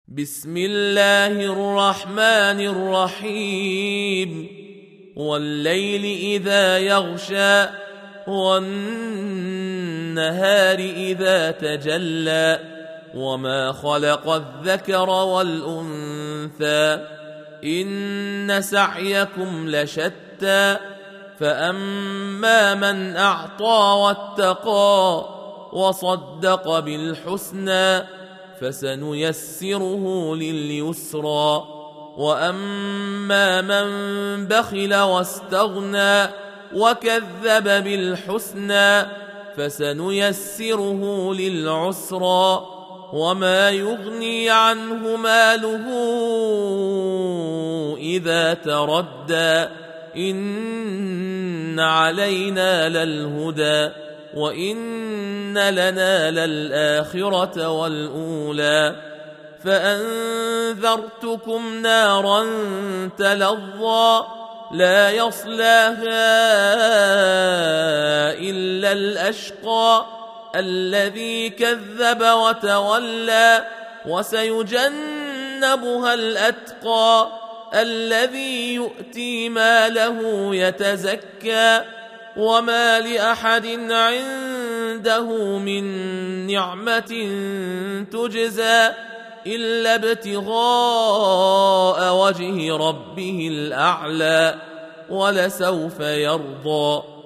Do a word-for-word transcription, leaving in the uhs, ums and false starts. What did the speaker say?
بسم الله الرحمن الرحيم والليل إذا يغشى والنهار إذا تجلى وما خلق الذكر والأنثى إن سعيكم لشتى فأما من أعطى واتقى وصدق بالحسنى فسنيسره لليسرى وأما من بخل واستغنى وكذب بالحسنى فسنيسره للعسرى وما يغني عنه ماله إذا تردى إن علينا للهدى وإن لنا للآخرة والأولى فأنذرتكم نارا تلظى لا يصلاها إلا الأشقى الذي كذب وتولى وسيجنبها الأتقى الذي يؤتي ماله يتزكى وما لأحد عنده من نعمة تجزى إلا ابتغاء وجه ربه الأعلى ولسوف يرضى.